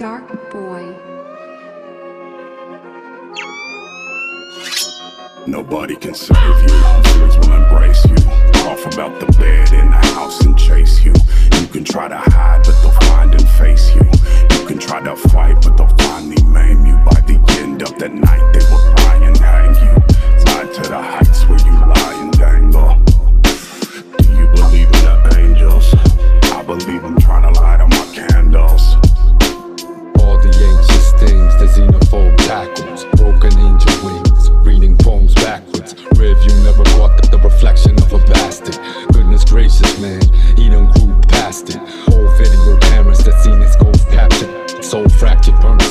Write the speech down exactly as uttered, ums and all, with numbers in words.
Dark Boy. Nobody can save you, fears will embrace you. Cough about the bed in the house and chase you. You can try to hide, but they'll find and face you. You can try to fight, but they'll finally maim you. By the end of the night, they will try and hang you. Tied to the heights where you lie and dangle. Do you believe in the angels? I believe I'm trying to light on my candles. All the ancient things, the xenophobe tackles, broken angel wings, reading poems backwards. Rear view never caught the, the reflection of a bastard. Goodness gracious, man, he done grew past it. Old video cameras that seen his ghost captured, soul fractured, burned